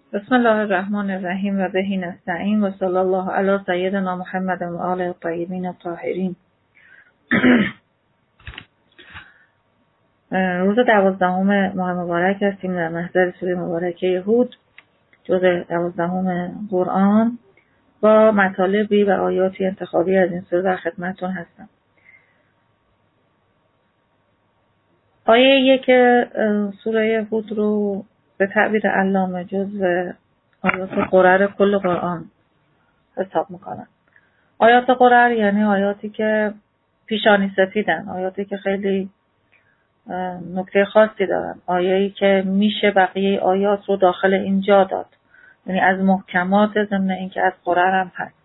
بسم الله الرحمن الرحیم و بهی نستعین و صلی الله علی سیدنا محمد و آله الطیبین الطاهرین. روز 12 ماه مبارک هستیم در محضر سوره مبارکه هود، جزء 12 قرآن، با مطالبی و آیاتی انتخابی از این سوره در خدمتتون هستم. آیه 1 سوره هود رو به تعبیر علامه جزء آیات قرر کل قرآن حساب میکنن. آیات قرر یعنی آیاتی که پیشانی سفیدن، آیاتی که خیلی نکته خاصی دارن، آیه‌ای که میشه بقیه آیات رو داخل اینجا داد، یعنی از محکمات ضمن اینکه از قرر هم هست.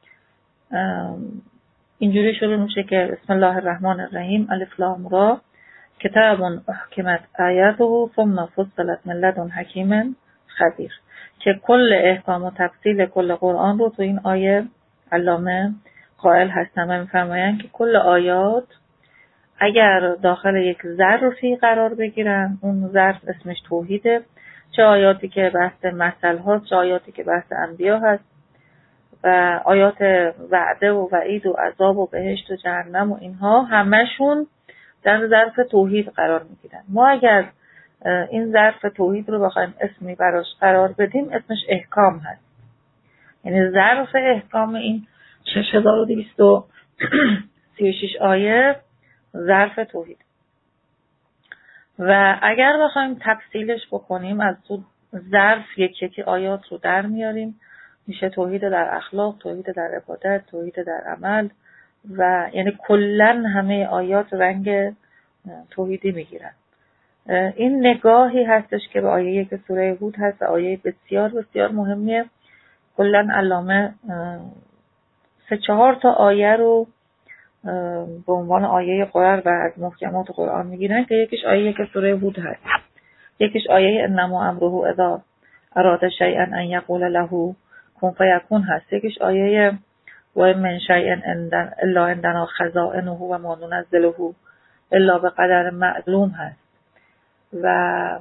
اینجوری شروع میشه که بسم الله الرحمن الرحیم الف لام را کتاب احکمت آیاته ثم فصلت من لدن حکیم خبیر، که کل احکام و تفصیل کل قرآن رو تو این آیه علامه قائل هستن و میفرمایند که کل آیات اگر داخل یک ظرفی قرار بگیرن، اون ظرف اسمش توحیده، چه آیاتی که بحث مثل هاست، چه آیاتی که بحث انبیا هست و آیات وعده و وعید و عذاب و بهشت و جهنم و اینها همشون در ظرف توحید قرار میگیرن. ما اگر این ظرف توحید رو بخوایم اسمی براش قرار بدیم، اسمش احکام هست، یعنی ظرف احکام این 6236 آیه ظرف توحید. و اگر بخوایم تفصیلش بکنیم، از تو ظرف یکی آیات رو در میاریم، میشه توحید در اخلاق، توحید در عبادت، توحید در عمل، و یعنی کلن همه آیات رنگ توحیدی میگیرن. این نگاهی هستش که به آیه 1 سوره هود هست، آیه بسیار بسیار مهمیه. کلن علامه 3-4 تا آیه رو به عنوان آیه قرر و از محکمات قرآن میگیرن که یکیش آیه 1 سوره هود هست، یکیش آیه انما امره اذا اراد شیئا ان یقول له کن فیکون هست، یکیش آیه و من شیء الا عندنا خزائنه و ما ننزله الا به قدر معلوم هست. و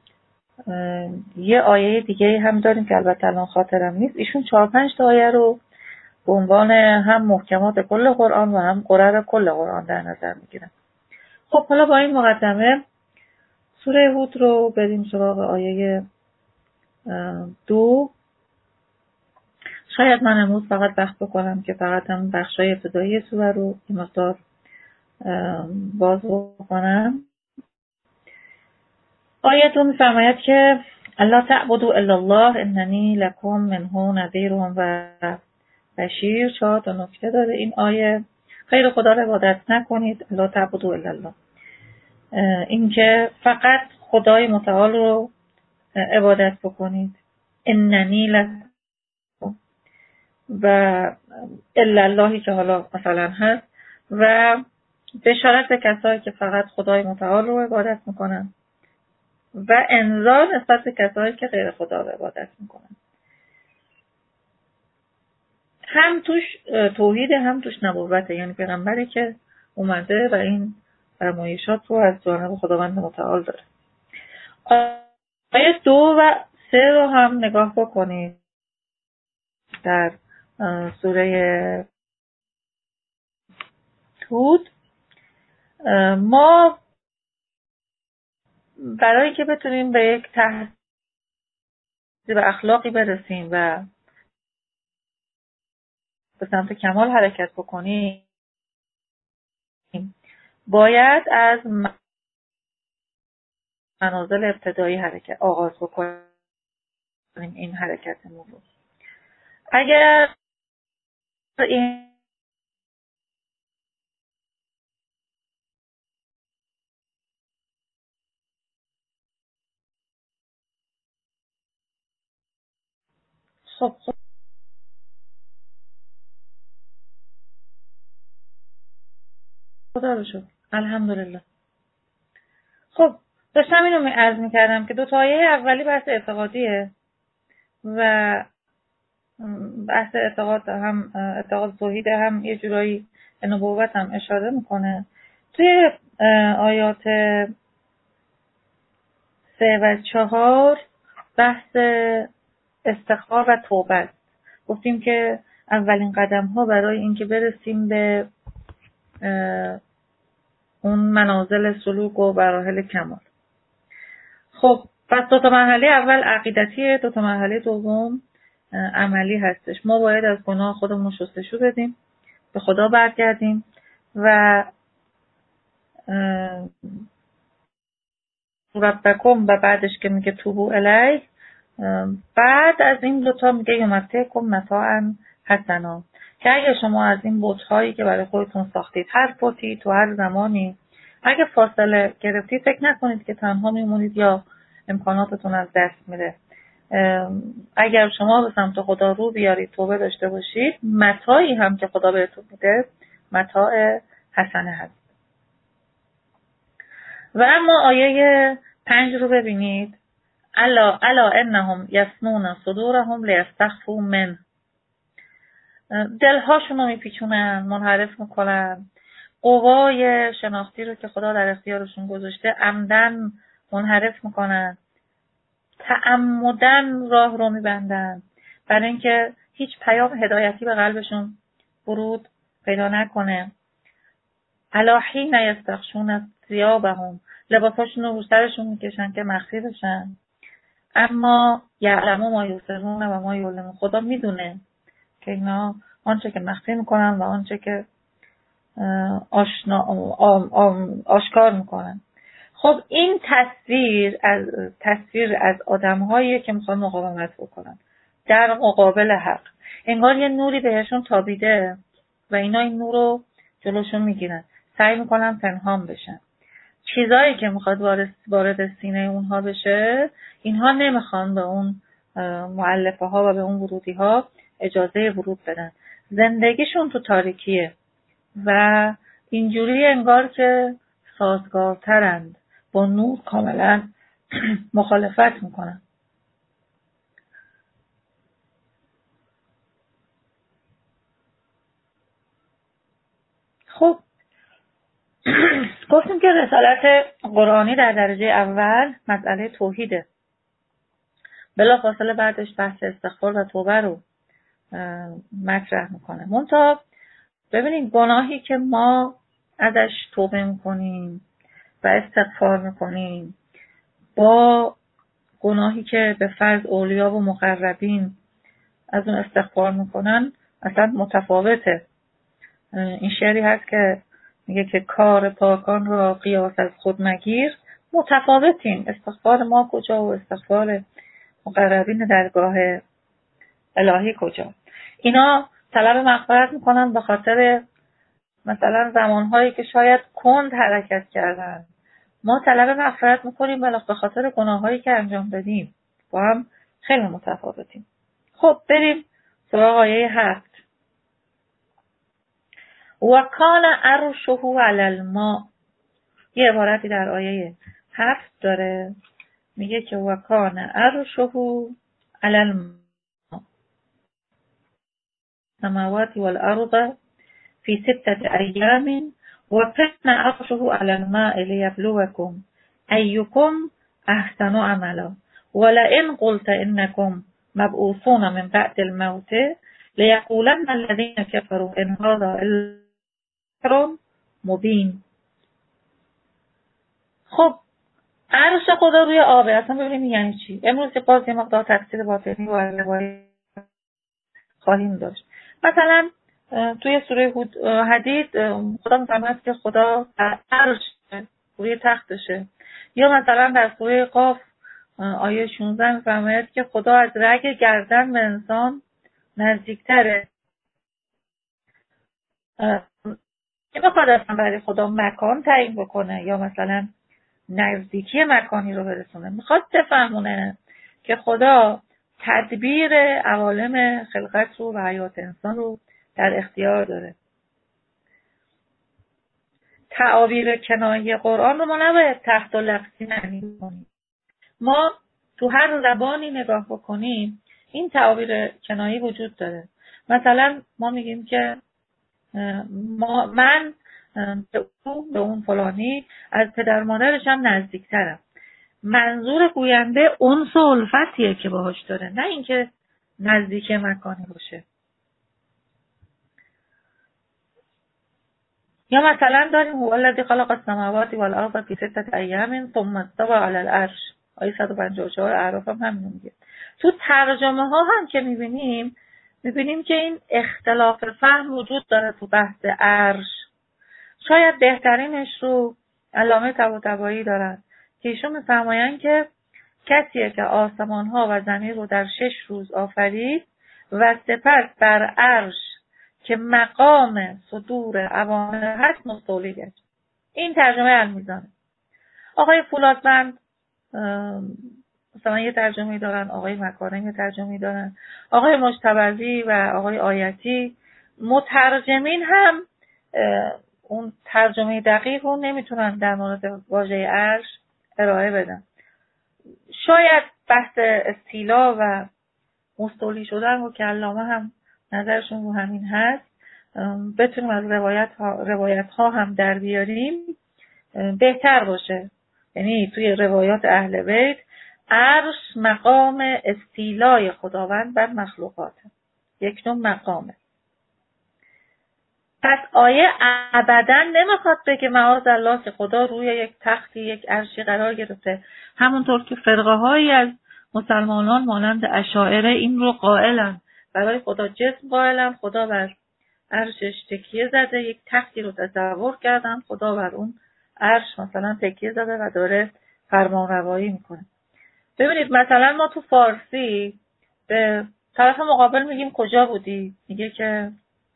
یه آیه دیگه هم داریم که البته الان خاطرم نیست. ایشون 4-5 تا آیه رو به عنوان هم محکمات کل قرآن و هم قرر کل قرآن در نظر میگیرن. خب حالا با این مقدمه سوره هود رو بریم سراغ آیه 2. شاید من امروز فقط وقت بکنم که فقط هم بخشای ابتدایی سوره رو این مقدار باز بکنم. آیتون می‌فرماید که الا تعبدوا الا الله اننی لکم منه نذیر و بشیر. 4 تا نکته داره این آیه. غیر خدا رو عبادت نکنید، الا تعبدوا الا الله، این که فقط خدای متعال رو عبادت بکنید. اننی لکم و الا اللهی که حالا مثلا هست، و بشارت به کسایی که فقط خدای متعال رو عبادت میکنن و انذار نسبت به کسایی که غیر خدا رو عبادت میکنن. هم توش توحید هم توش نبوته، یعنی پیغمبری که اومده و این فرمایشات رو از جانب خداوند متعال داره. آیه 2 و 3 رو هم نگاه بکنید در سوره هود. ما برای که بتونیم به یک تهذیب اخلاقی برسیم و به سمت کمال حرکت بکنیم، باید از منازل ابتدایی حرکت آغاز بکنیم. این حرکتمون رو اگر این خب خدا رو شکر الحمدلله. خب داشتم اینو عرض می‌کردم که 2 تا آیه اولی بحث اعتقادیه و بحث اعتقاد هم اعتقاد توحید هم یه جورایی به نبوت هم اشاره میکنه. توی آیات 3 و 4 بحث استغفار و توبه است. گفتیم که اولین قدم ها برای اینکه برسیم به اون منازل سلوک و مراحل کمال. خب پس دو تا مرحله اول عقیدتیه، دو تا مرحله دوم عملی هستش. ما باید از گناه خودمون شستشو بدیم، به خدا برگردیم و ربکم و بعدش که میگه توبو الی، بعد از این دوتا میگه یمتعکم متاعا حسنا، که اگه شما از این بت‌هایی که برای خودتون ساختید، هر بتی تو هر زمانی اگه فاصله گرفتید، فکر نکنید که تنها میمونید یا امکاناتتون از دست میره. اگر شما به سمت خدا رو بیارید، توبه داشته باشید، متاعی هم که خدا بهتون میده متاع حسنه هست. و اما آیه 5 رو ببینید. الا انهم یسنون صدورهم لیستخفوا من. دلهاشون رو میپیچونن، منحرف میکنن، قوای شناختی رو که خدا در اختیارشون گذاشته عمدن منحرف میکنن، تعمدن راه رو میبندن برای اینکه هیچ پیام هدایتی به قلبشون ورود پیدا نکنه. الا حین یستغشون ثیابهم، لباساشون رو سرشون میکشن که مخفی بشن. اما یعلم ما یسرون و ما یعلمون، خدا میدونه که اینا آنچه که مخفی میکنن و آنچه که آشکار میکنن. خب این تصویر از آدم‌هایی که میخوان مقاومت بکنن در مقابل حق. انگار یه نوری بهشون تابیده و اینا این نور رو جلوشون میگیرن، سعی میکنن پنهان بشن. چیزایی که میخواد وارد سینه اونها بشه، اینها نمیخوان به اون مؤلفه ها و به اون ورودی ها اجازه ورود بدن. زندگیشون تو تاریکیه و اینجوری انگار که سازگارترند، با نور کاملا مخالفت میکنن. خب گفتیم که رسالت قرآنی در درجه اول مسئله توحیده، بلافاصله بعدش بحث استغفار و توبه رو مطرح میکنه. منتها ببینید گناهی که ما ازش توبه میکنیم و استغفار میکنیم با گناهی که به فرض اولیا و مقربین از اون استغفار میکنن اصلا متفاوته. این شعری هست که میگه که کار پاکان را قیاس از خود مگیر، متفاوتیم. استغفار ما کجا و استغفار مقربین درگاه الهی کجا؟ اینا طلب مغفرت میکنن به خاطر مثلا زمانهایی که شاید کند حرکت کردن. ما طلب مغفرت میکنیم به خاطر گناهایی که انجام دادیم. با هم خیلی متفاوتیم. خب بریم سراغ آیه 7. و کان عرشه علی الماء. یه عبارتی در آیه 7 داره، میگه که و کان عرشه علی الماء السماوات والارض فی 6 ایام و کان عرشه علی الماء لیبلوکم ایکم احسن عملا ولئن قلت انکم مبعوثون من بعد الموت لیقولن الذین کفروا ان هذا الا سحر مبین. خب عرش خدا روی آبه، اصلا ببینیم یعنی چی. امروز که باز یه مقدار تفسیر باطنی و روایی خواهیم داشت. مثلا توی سوره حدید خدا میفرماید که خدا عرش روی تختشه، یا مثلا در سوره قاف آیه 16 میفرماید که خدا از رگ گردن به انسان نزدیکتره. که بخواد اصلا برای خدا مکان تعیین بکنه یا مثلا نزدیکی مکانی رو برسونه، میخواد بفهمونه که خدا تدبیر عوالم خلقت رو و حیات انسان رو در اختیار داره. تعابیر کنایه قرآن رو ما نباید تحت و لفظی معنی کنیم. ما تو هر زبانی نگاه بکنیم این تعابیر کنایه وجود داره. مثلا ما میگیم که من به اون فلانی از پدر مادرش هم نزدیکترم. منظور گوینده انس و الفتیه که باهاش داره، نه اینکه نزدیک مکانی باشه. یا مثلا داریم هو الذی خلق السماوات والارض فی 6 ایام ثم استوى علی العرش، آیه 154 اعراف هم همین میگه. تو ترجمه ها هم که میبینیم که این اختلاف فهم وجود داره تو بحث عرش. شاید بهترینش رو علامه طباطبایی دارن که ایشون میفرمایند که کسیه که آسمان ها و زمین رو در 6 روز آفرید و سپس بر عرش که مقام صدور اوامر هست مستولی گشت. این ترجمه المیزانه. آقای فولادبند مثلا یه ترجمه دارن، آقای مکارم یه ترجمه دارن، آقای مجتبی و آقای آیتی. مترجمین هم اون ترجمه دقیق رو نمیتونن در مورد واژه عرش ارائه بدن. شاید بحث استیلا و مستولی شدن رو که علامه هم نظرشون رو همین هست بتونیم از روایت ها هم در بیاریم بهتر باشه. یعنی توی روایات اهل بیت عرش مقام استیلای خداوند بر مخلوقاته، یک نوع مقامه. پس آیه ابداً نمیخواد بگه معاذالله که خدا روی یک تختی یک عرشی قرار گرفته، همونطور که فرقه هایی از مسلمانان مانند اشاعره این رو قائلن، برای خدا جسم قائلن، خدا بر عرشش تکیه زده، یک تختی رو تصور کردن، خدا بر اون عرش مثلا تکیه زده و داره فرمانروایی میکنه. ببینید مثلا ما تو فارسی به طرف مقابل میگیم کجا بودی، میگه که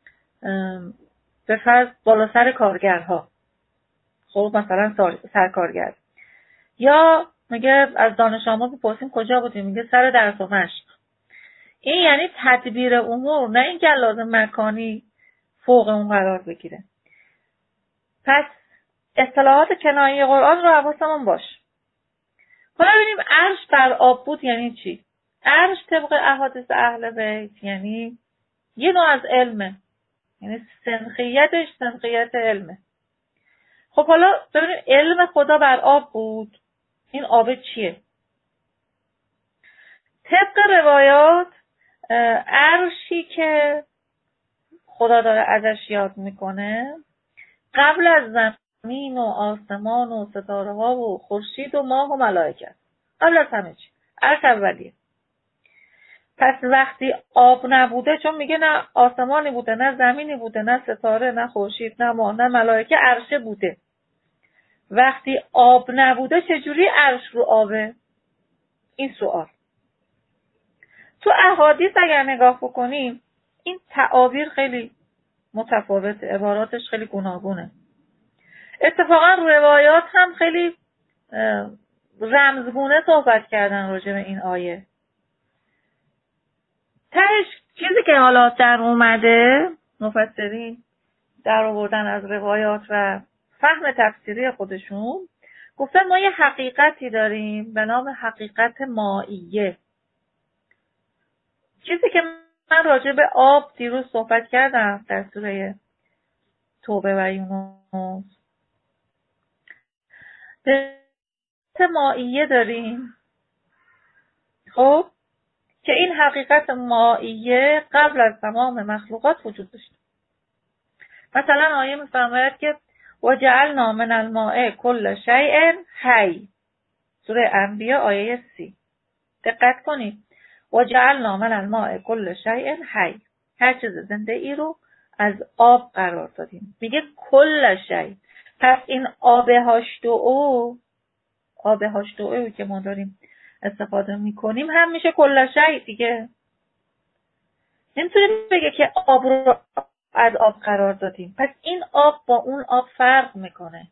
به فرض بالا سر کارگرها، خب مثلا سرکارگر. یا میگه از دانش آموز بپرسیم کجا بودی، میگه سر درس و مشق. این یعنی تدبیر امور، نه اینکه لازم مکانی فوق اون قرار بگیره. پس اصطلاحات کنایه قرآن رو حواسمون باش. حالا ببینیم عرش بر آب بود یعنی چی؟ عرش طبق احادیث اهل بیت یعنی یه نوع از علمه، یعنی سنخیتش سنخیت علمه. خب حالا ببینیم علم خدا بر آب بود، این آب چیه؟ طبق روایات عرشی که خدا داره ازش یاد میکنه قبل از زمین و آسمان و ستاره ها و خورشید و ماه و ملائکه، قبل از همه چی عرش اولیه. پس وقتی آب نبوده، چون میگه نه آسمانی بوده نه زمینی بوده نه ستاره نه خورشید نه ماه نه ملائکه، عرشه بوده. وقتی آب نبوده چجوری عرش رو آبه؟ این سوال. تو احادیث اگر نگاه بکنیم این تعابیر خیلی متفاوته، عباراتش خیلی گوناگونه. اتفاقا روایات هم خیلی رمزگونه صحبت کردن راجع به این آیه. تهش چیزی که حالا در اومده مفسرین در آوردن از روایات و فهم تفسیری خودشون، گفتن ما یه حقیقتی داریم به نام حقیقت مائیه. چیزی که من راجع به آب دیروز صحبت کردم در سوره توبه و یونس، حقیقت مائیه داریم. خب که این حقیقت مائیه قبل از تمام مخلوقات وجود داشت. مثلا آیه می‌فرماید که وجعلنا من الماء كل شيء حی، سوره انبیاء آیه 30. دقت کنید، وجعلنا من الماء كل شيء حی، هر چیز زنده ای رو از آب قرار دادیم. میگه کل شیء. پس این آب H2O که ما داریم استفاده میکنیم هم میشه کل شیء دیگه. نمیتونیم بگه که آب رو از آب قرار دادیم. پس این آب با اون آب فرق میکنه.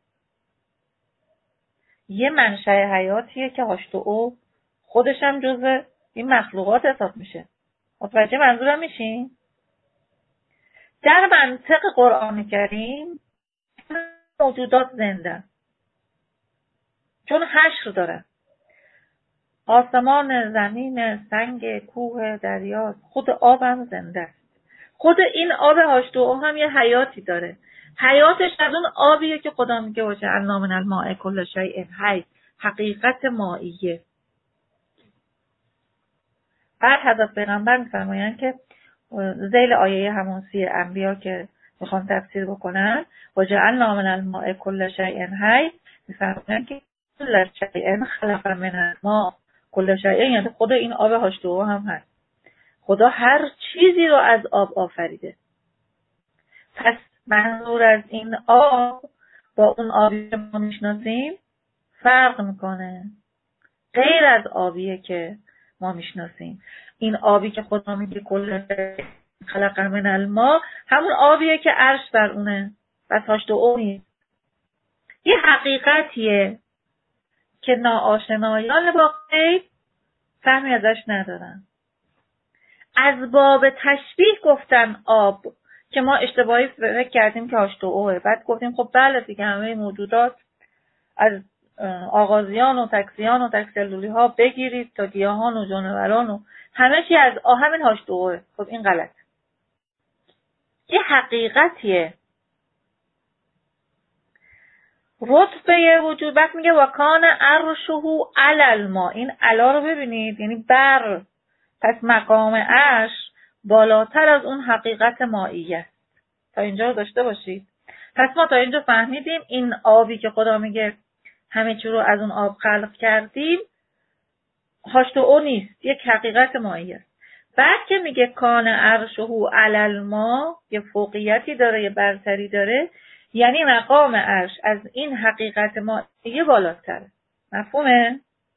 یه منشأ حیاتیه که H2O خودش هم جزء این مخلوقات حساب میشه. متوجه منظورم میشین؟ در منطق قرآن کریم موجودات زنده، چون حشر داره. آسمان، زمین، سنگ، کوه، دریا، خود آب هم زنده است. خود این آب H2O هم یه حیاتی داره. حیاتش از اون آبیه که خدا میگه وجعلنا من الماء كل شيء حی. حقیقت مائیه. بعد حضرت پیغمبر می‌فرمایند که ذیل آیه همون 30 انبیا که میخوان تفسیر بکنن و جعلنا من الماء کل شیء حی، می‌فرمایند که کل شیء خلق من الماء، کل شیء یعنی خود این آب H2O هم هست. خدا هر چیزی رو از آب آفریده. پس منظور از این آب با اون آبی که ما میشناسیم فرق میکنه، غیر از آبیه که ما میشناسیم. این آبی که خدا میگه کل خلق من الماء همون آبیه که عرش بر اونه، پس H2O نیست. یه حقیقتیه که ناآشنایان با غیب فهمی ازش ندارن. از باب تشبیه گفتن آب که ما اشتباهی فکر کردیم که H2O، بعد گفتیم خب بله دیگه همه موجودات از آغازیان و تکسیان و تکسلولی ها بگیرید تا گیاهان و جانوران و همه چی از همین H2O. خب این غلط. یه حقیقتیه. رتبه وجود وقت میگه وکان عرشه علی الماء، این علا رو ببینید یعنی بر، پس مقام عرش بالاتر از اون حقیقت مائیه است. تا اینجا رو داشته باشید. پس ما تا اینجا فهمیدیم این آبی که خدا میگه همه چی رو از اون آب خلق کردیم H2O نیست، یک حقیقت مائیه است. بعد که میگه کان عرشه علی الماء، یه فوقیتی داره، یه برتری داره، یعنی مقام عرش از این حقیقت مائیه بالاتره. مفهومه؟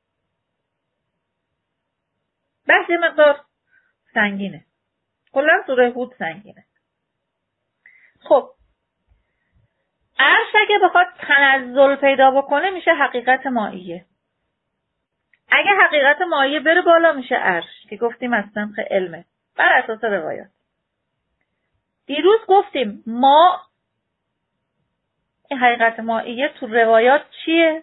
بحث مقدار سنگینه. کلا سوره هود سنگینه. خب عرش اگه بخواد تنزل پیدا بکنه میشه حقیقت مائیه. اگه حقیقت مائیه بره بالا میشه عرش که گفتیم از سمخ علمه بر اساس روایات. دیروز گفتیم ما این حقیقت مائیه تو روایات چیه؟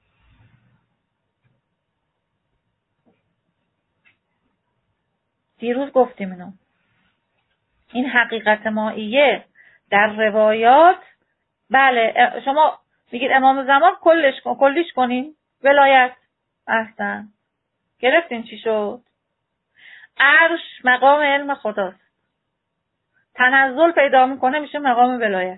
دیروز گفتیم اینو. این حقیقت مائیه در روایات، بله شما میگید امام زمان کلیش کنین ولایت. احسن، گرفتین چی شد؟ عرش مقام علم خداست، تنزل پیدا میکنه میشه مقام ولایت.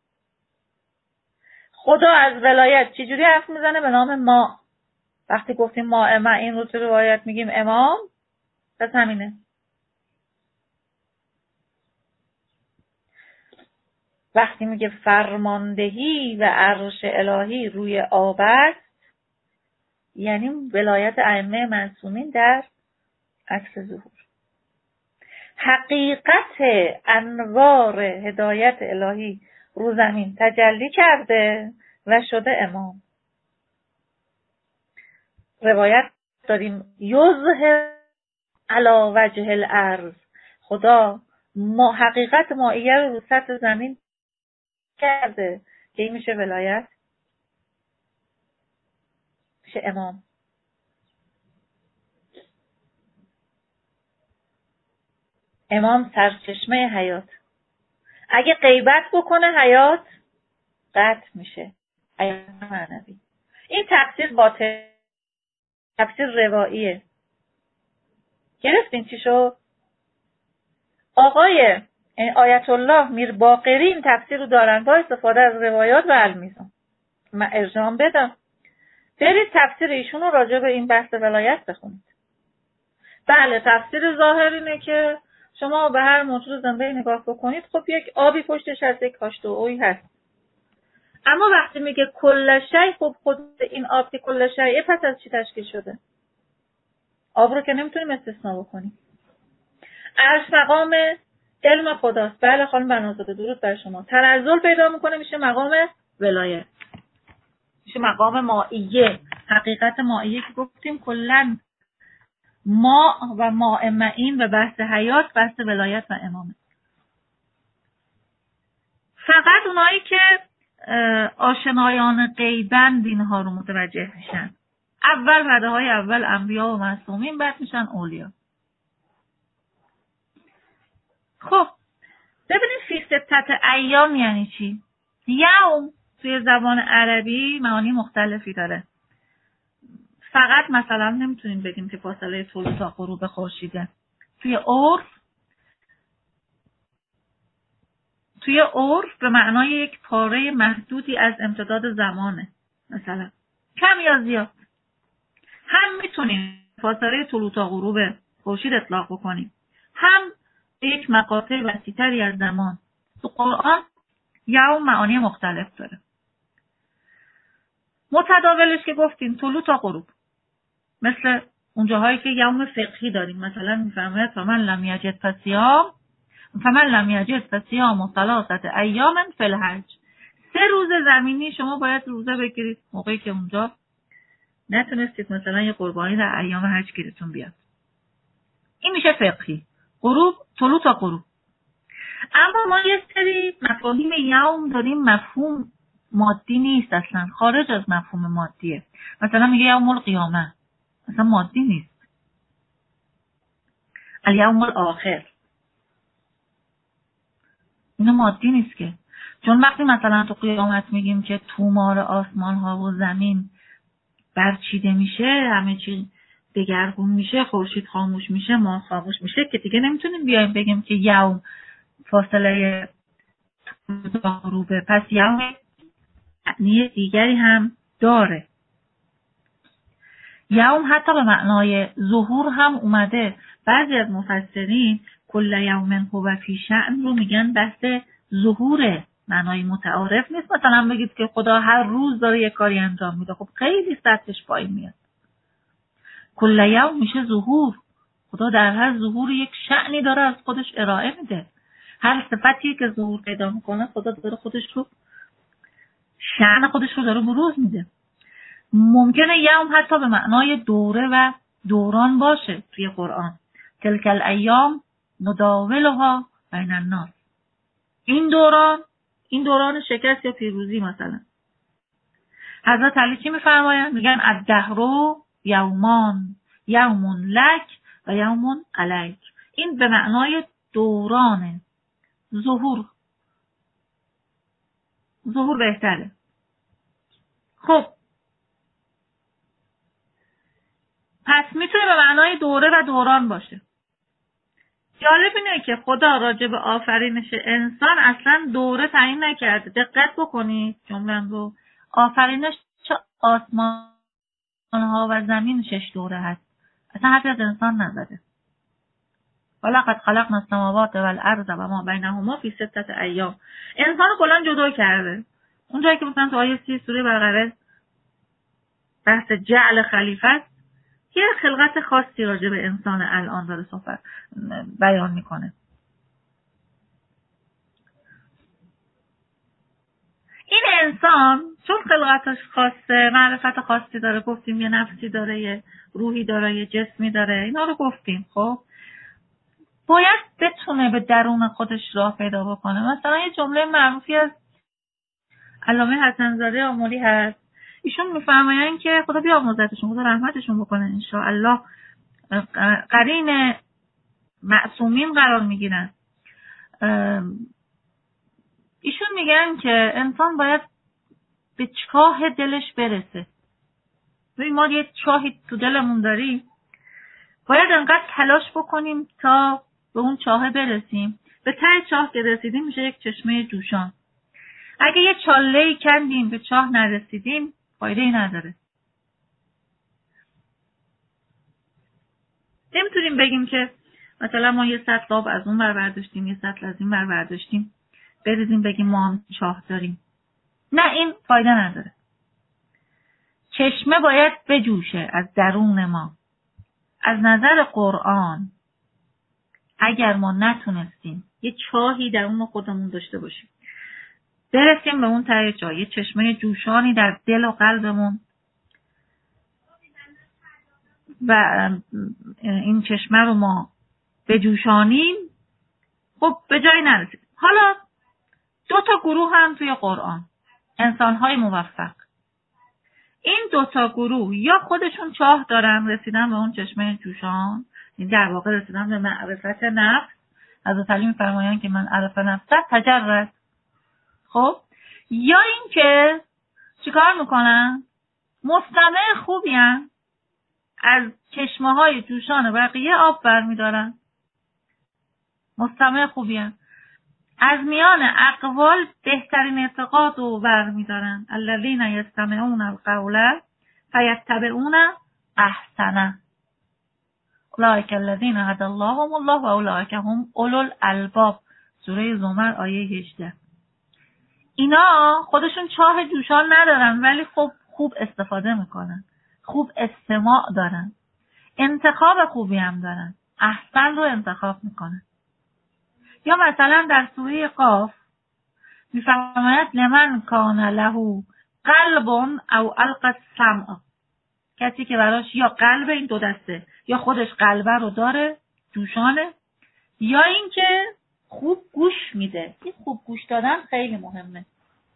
خدا از ولایت چجوری حرف میزنه؟ به نام ما. وقتی گفتیم ما این رو تو روایت میگیم امام، پس همینه. وقتی میگه فرماندهی و عرش الهی روی آب است، یعنی ولایت ائمه معصومین در عصر ظهور. حقیقت انوار هدایت الهی رو زمین تجلی کرده و شده امام. روایت داریم یظهر علی وجه الارض، خدا حقیقت مائیه رو سطح زمین کرده که این میشه ولایت، میشه امام. امام سرچشمه حیات. اگه غیبت بکنه حیات قطع میشه، حیات معنوی. این تفسیر باطل، تفسیر رواییه. گرفتین چی شد؟ آقای آیت الله میر باقری این تفسیر رو دارن با استفاده از روایات و المیزان. من ارجام بدم، برید تفسیر ایشون رو راجع به این بحث ولایت بخونید. بله تفسیر ظاهر اینه که شما به هر موجود زنده نگاه بکنید خب یک آبی پشتش از یک H2O هست. اما وقتی میگه کل شیء، خب خود این آب که کل شیء پس از چی تشکیل شده؟ آب رو که نمیتونیم استثناء بکنیم. عرش مقام علم خداست. بله خانم بنازاده درود بر شما. تنزل پیدا میکنه میشه مقام ولایت، میشه مقام مائیه. حقیقت مائیه که گفتیم کلن ما و ماء معین و بحث حیات بحث ولایت و امامه. فقط اونایی که آشنایان غیبند اینها رو متوجه میشن. اول رده های اول انبیا و معصومین، بعد میشن اولیا. خب ببینید فی ستت ایام یعنی چی؟ یوم توی زبان عربی معانی مختلفی داره. فقط مثلا نمیتونیم بگیم که فاصله طلوع تا غروب خورشیده. توی عرف به معنای یک پاره محدودی از امتداد زمانه. مثلا کم یا زیاد هم میتونیم فاصله طلوع تا غروب خورشید اطلاق بکنیم، هم به یک مقاطع وسیع‌تری از زمان. تو قرآن یوم معانی مختلف داره. متداولش که گفتیم طلوع تا غروب، مثل اونجاهایی که یوم فقهی داریم، مثلا میفرماید فمن لم یجد فصیام ثلاثه ایام فی الحج. 3 روز زمینی شما باید روزه بگیرید موقعی که اونجا نتونستید مثلا یه قربانی در ایام حج گیرتون بیاد. این میشه فقهی، طلوع تا غروب. اما ما یه سری مفاهیم یوم داریم مفهوم مادی نیست، اصلا خارج از مفهوم مادیه. مثلا میگه یوم القیامه، اصلا مادی نیست. الیوم الاخر، اینو مادی نیست که. چون وقتی مثلا تو قیامت میگیم که تومار آسمان ها و زمین برچیده میشه، همه چی دگرگون میشه، خورشید خاموش میشه، ماه خاموش میشه، که دیگه نمیتونیم بیایم بگیم که یوم فاصله تا غروبه. پس یوم معنی دیگری هم داره. یوم حتی به معنای ظهور هم اومده. بعضی از مفسرین کل یوم هو فی شأن رو میگن بحث ظهوره، معنای متعارف نیست. مثلا بگید که خدا هر روز داره یک کاری انجام میده، خب خیلی سطحش پایین میاد. کل یوم میشه ظهور. خدا در هر ظهور یک شأنی داره از خودش ارائه میده. هر صفتی که ظهور پیدا میکنه خدا داره شأن خودش رو داره بروز میده. ممکنه یوم حتی به معنای دوره و دوران باشه توی قرآن. تلک الایام نداولها بین الناس. این دوران شکست یا پیروزی. مثلا حضرت علی چی میفرمایند؟ میگن الدهر یومان، یوم لک و یوم علیک. این به معنای دورانه. ظهور بهتره. خب پس میتونه به معنای دوره و دوران باشه. جالب اینه که خدا راجع به آفرینش انسان اصلا دوره تعیین نکرده. دقت بکنید جمله رو. آفرینش آسمان ها و زمین 6 دوره هست. اصلا حرفی از انسان نزده. ولقد خلقنا السماوات والارض و ما بینهما فی 6 ایام. انسان رو کلا جدا کرده. اونجایی که مثلا تو آیه 30 سوره بقره بحث جعل خلیفه است، یه خلقت خاصی راجع به انسان الان داره صحبت بیان میکنه. این انسان چون خلقتش خاصه، معرفت خاصی داره، گفتیم یه نفسی داره، یه روحی داره، یه جسمی داره، اینا رو گفتیم. خب باید بتونه به درون خودش راه پیدا بکنه. مثلا یه جمله معروفی از علامه حسن‌زاده آملی هست. ایشون میفرمایند که خدا بیامرزتشون، خدا رحمتشون بکنه ان شاء الله، قرین معصومین قرار میگیرن. ایشون میگن که انسان باید به چاه دلش برسه. ببین ما یه چاهی تو دلمون داریم، باید انقدر تلاش بکنیم تا به اون چاه برسیم. به ته چاه که رسیدیم میشه یک چشمه جوشان. اگه یه چاله‌ای کندیم به چاه نرسیدیم، فایده‌ای نداره. نمیتونیم بگیم که مثلا ما یه سطل آب از اون ور برداشتیم، یه سطل از این ور برداشتیم، بریزیم بگیم ما هم چاه داریم. نه، این فایده نداره. چشمه باید بجوشه از درون ما. از نظر قرآن اگر ما نتونستیم یه چاهی درون خودمون داشته باشیم، برسیم به اون ته چاه، یه چشمه جوشانی در دل و قلبمون، و این چشمه رو ما بجوشانیم، خب به جایی نرسید. حالا 2 گروه هم توی قرآن، انسان‌های موفق. این 2 گروه یا خودشون چاه دارن، رسیدن به اون چشمه جوشان، این در واقع رسیدن به معرفت نفس. حضرت علی می‌فرمایند که من عرف نفسه تجرد. خب یا این که چیکار میکنن؟ مستمع خوبی هن، از چشمه‌های جوشان بقیه آب برمی‌دارن. مستمع خوبی هستند. از میان اقوال بهترین اعتقاد رو برمی‌دارن. الذین یستمعون القول فیتبعون احسنه اولئک الذین هدی اللهم الله و اولئک هم اولو الالباب. سوره زمر آیه 18. اینا خودشون چاه جوشان ندارن ولی خب خوب استفاده میکنن، خوب استماع دارن، انتخاب خوبی هم دارن، احسن رو انتخاب میکنن. یا مثلا در سوره قاف میفرماید لمن کان له قلب او القى السمع. کسی که براش یا قلب، این دو دسته، یا خودش قلبه رو داره جوشانه، یا اینکه خوب گوش میده. این خوب گوش دادن خیلی مهمه.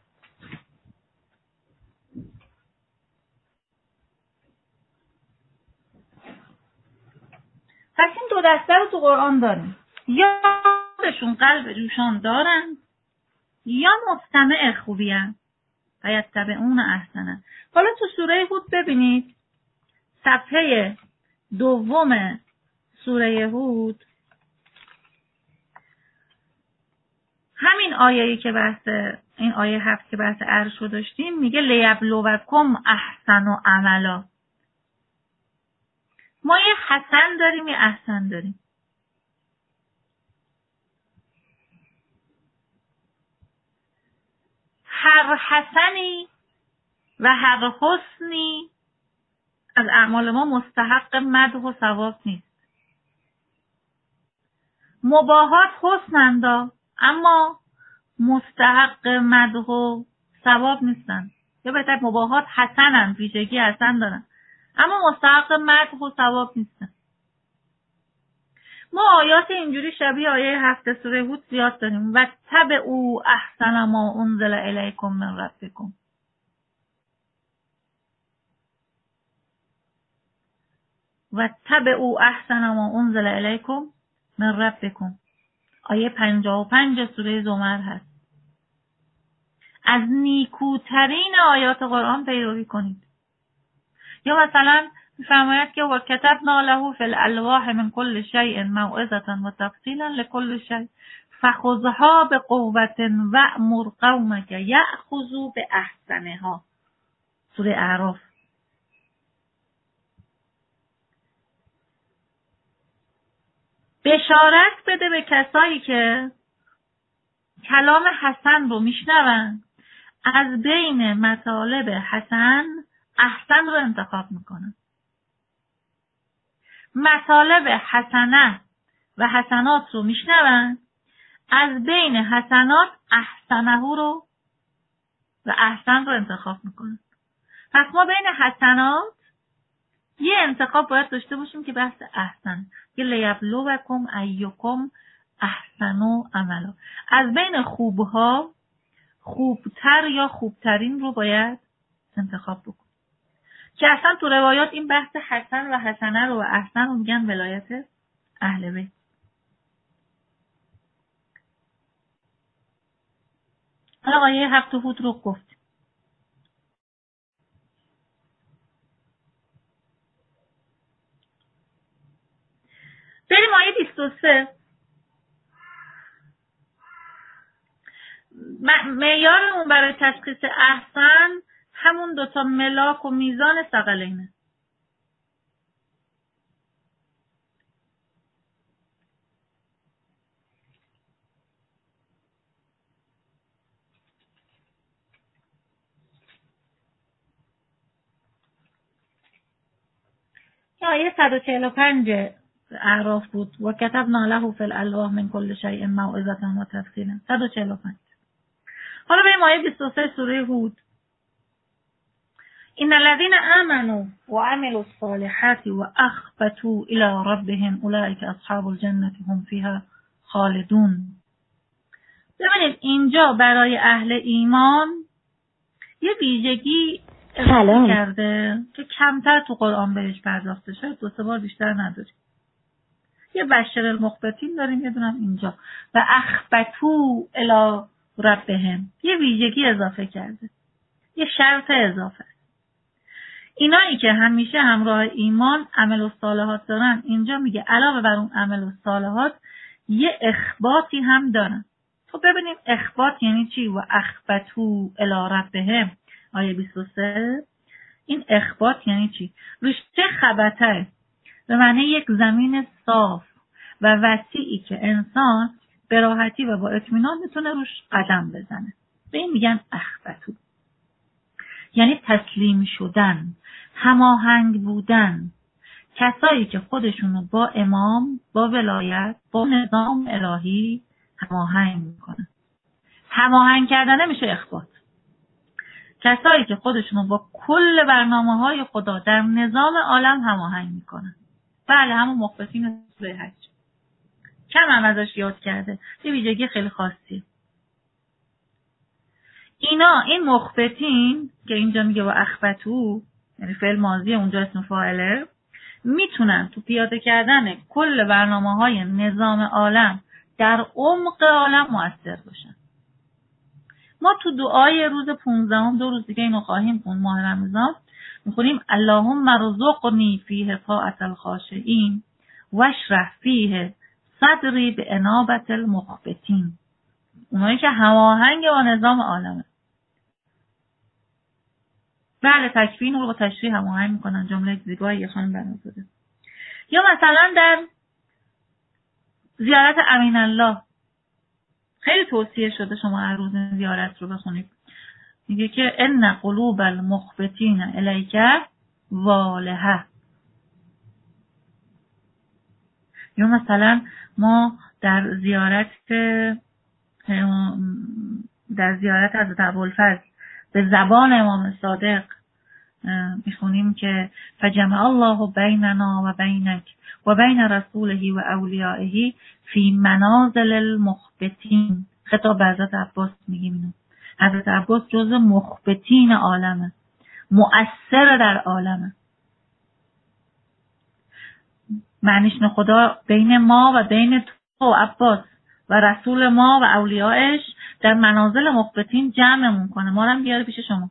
پس این دو دسته رو تو قرآن داریم، یا خودشون قلب جوشان دارن یا مستمع خوبی هن. فیتبعون احسنه. حالا تو سوره هود ببینید، صفحه 2 سوره هود، همین آیه‌ای که بحث این آیه 7 که بحث عرش رو داشتیم میگه لیبلوکم احسن و عملا. ما یه حسن داریم یه احسن داریم. هر حسنی و هر حسنی از اعمال ما مستحق مدح و ثواب نیست. مباحات حسنند اما مستحق مدح و ثواب نیستن. یا بهتر مباحات حسنند، ویژگی حسن دارن اما مستحق مدح و ثواب نیستن. ما آیات اینجوری شبیه آیه 7 سوره هود زیاد داریم. و تبعوا احسن ما انزل الیکم من ربکم. و تبعوا احسن ما انزل الیکم من ربکم. آیه 55 سوره زمر هست. از نیکوترین آیات قرآن پیروی کنید. یا مثلا می‌فرماید که و کتبنا له فی الالواح من کل شیء موعظة و تفصیلا لكل شیء فخذها بقوة وأمر قومك یأخذوا باحسنها. سوره اعراف. بشارت بده به کسایی که کلام حسن رو میشنون، از بین مطالب حسن احسن رو انتخاب میکنن. مطالب حسنه و حسنات رو میشنون، از بین حسنات احسنه رو و احسن رو انتخاب میکنن. پس ما بین حسنات یه انتخاب باید داشته باشیم که بحث احسن، که لیبلوکم ایکم احسن عملا. از بین خوبها خوبتر یا خوبترین رو باید انتخاب بکن. که اصلا تو روایات این بحث حسن و حسنه رو و احسن رو میگن ولایت اهل بیت. حالا آیه 7 هود رو گفت. بریم آیه 23. معیارمون برای تشخیص احسن همون دوتا ملاک و میزان ثقلینه. آیه 145 اعراف بود. و کتبنا له فی الالواح من کل شیء موعظة و تفصیلا. 145. حالا بریم آیه 23 سوره هود. ان الذين آمنوا وعملوا الصالحات واخبتوا الى ربهم اولئك اصحاب الجنة هم فيها خالدون. ببینید اینجا برای اهل ایمان یه ویژگی اضافه کرده که کمتر تو قرآن بهش پرداخته شده. 2-3 بار بیشتر نداریم. یه بشر المخبتین داریم، یه دونم اینجا. و اخبتوا الی ربهم. یه ویژگی اضافه کرده. یه شرط اضافه. اینایی که همیشه همراه ایمان عمل الصالحات دارن، اینجا میگه علاوه بر اون عمل الصالحات یه اخباتی هم دارن. خب ببینیم اخبات یعنی چی؟ و اخبتو الی ربهم آیه 23. این اخبات یعنی چی؟ رشته خبته به معنی یک زمین صاف و وسیعی که انسان به راحتی و با اطمینان میتونه روش قدم بزنه. به این میگن اخبتو. یعنی تسلیم شدن، هماهنگ بودن. کسایی که خودشونو با امام، با ولایت، با نظام الهی هماهنگ میکنن. هماهنگ کردن نمیشه اخبات. کسایی که خودشونو با کل برنامه‌های خدا در نظام عالم هماهنگ میکنن. بله، همون مخبتین سوره حج. کم هم ازش یاد کرده. یه ویژگی خیلی خاصی. این مخبتین که اینجا میگه و اخبتو، یعنی فعل ماضی، اونجا اسم فاعله، میتونن تو پیاده کردن کل برنامه‌های نظام عالم در عمق عالم مؤثر باشن. ما تو دعای روز 15 دو روز دیگه اینو خواهیم خوند، ماه رمضان، میخونیم اللهم رزقنی فیه طاعة الخاشعین واشرح فیه صدری بانابة المخبتین. اونایی که هماهنگ با نظام عالمه. بله، تکفین رو با تشریح هماهنگ میکنن. جمله زیبایی خانم بنازاده. یا مثلا در زیارت امین الله خیلی توصیه شده شما هر روز زیارت رو بخونید. میگه که ان قلوب المخبتین الیک والهه. یا مثلا ما در زیارت حضرت ابوالفضل به زبان امام صادق میخونیم که فجمع الله بیننا و بینک و بین رسوله و اولیائه فی منازل المخبتین. خطاب به حضرت عباس میگیم اینو. حضرت عباس جز مخبتین عالمه، مؤثر در عالمه. معنیش نه خدا بین ما و بین تو عباس و رسول ما و اولیائش در منازل مخبتین جمعمون کنه، ما رو هم بیاره پیش شما.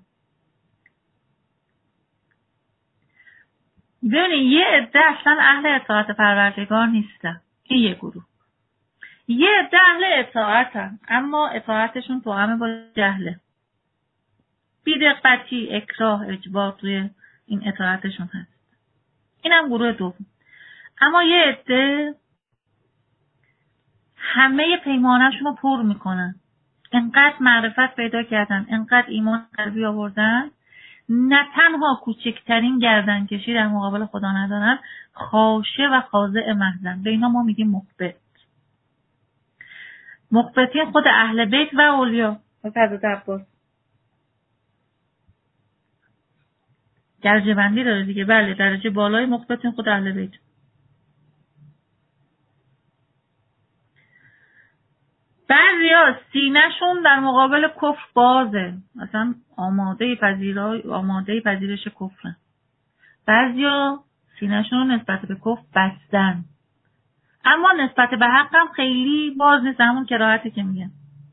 ببینید یه عده اصلا اهل اطاعت پروردگار نیستن. این یه گروه. یه عده اهل اطاعتن اما اطاعتشون توأم با جهله، بی‌دقتی، اکراه، اجبار توی این اطاعتشون هست. اینم گروه دوم. اما یه عده همه پیمانه‌شون رو پر میکنن، انقدر معرفت پیدا کردن، انقدر ایمان قلبی آوردن، نه تنها کوچکترین گردنکشی در مقابل خدا ندارن، خاشع و خاضع محضن. به اینا ما میگیم مخبت. مخبتین خود اهل بیت و اولیا. حضرت عباس درجه بندی داره دیگه. بله، درجه بالای مخبتین خود اهل بیت. بعضیا سینه‌شون در مقابل کفر بازه، مثلا آماده پذیرش کفرن. بعضیا سینه‌شون نسبت به کفر بستن، اما نسبت به حق هم خیلی باز نیست، همون کراهتی که میگن.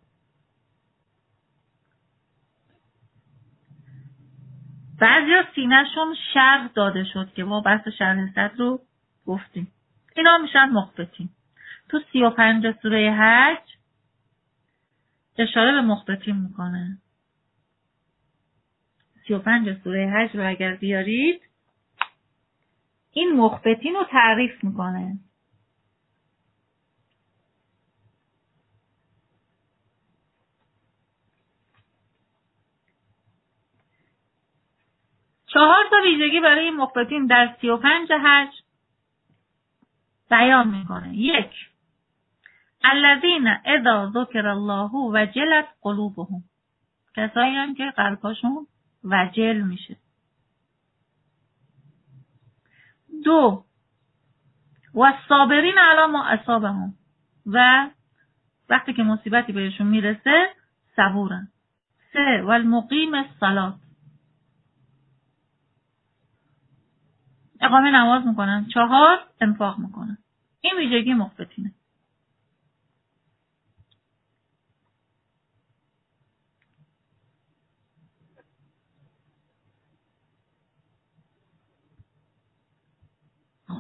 بعضیا سینه‌شون شرح داده شد که ما بحث شرح صدر رو گفتیم. اینا میشن مخبتین. تو 35 سوره حج اشاره به مخبتین میکنه. 35 سوره حج رو اگر بیارید این مخبتین رو تعریف میکنه. چهار تا ویژگی برای این مخبتین در 35 حج بیان میکنه. 1. الذین اذا ذکر الله وجلت قلوبهم. کسایی هم که قلبشون وجل میشه. 2. والصابرین علی ما اصابهم. و وقتی که مصیبتی بهشون میرسه صبورن. 3. والمقیم الصلاة. اقامه نماز میکنن. 4. انفاق میکنن. این ویژگی مخبتینه.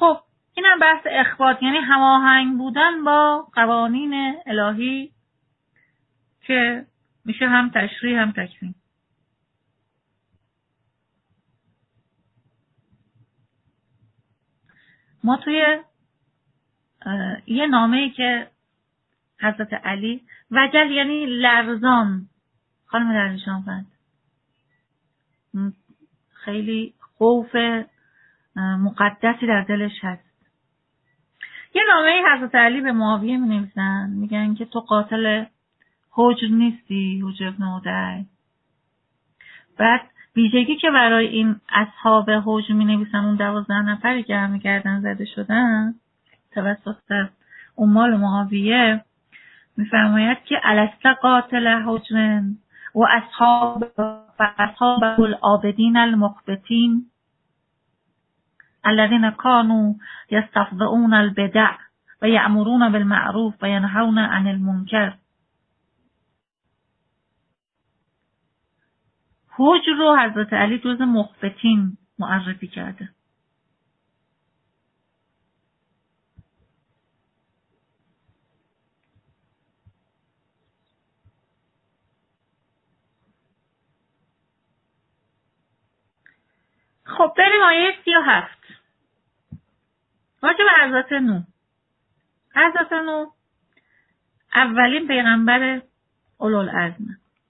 خب اینم بحث اخبات، یعنی هماهنگ بودن با قوانین الهی که میشه هم تشریح هم تکوین. ما توی یه نامه‌ای که حضرت علی وجل یعنی لرزان، خانم درنشانفند، خیلی خوف مقدسی در دلش هست. یه نامه حضرت علی به معاویه می نویسن، میگن که تو قاتل حجر نیستی، حجر ابن عدی. بعد ویژگی که برای این اصحاب حجر می نویسن، اون 12 نفری که همه گردن زده شدن توسط اموال معاویه، میفرماید که الست قاتل حجر و اصحاب العابدین المخبتین الذين كانوا يستفضعون البدع و یأمرون بالمعروف و ینهون عن المنکر. حجر رو حضرت علی جز مخبتین معرفی کرده. خب بریم آیه 37 راجع به حضرت نوح. حضرت نوح اولین پیغمبر اولوالعزم،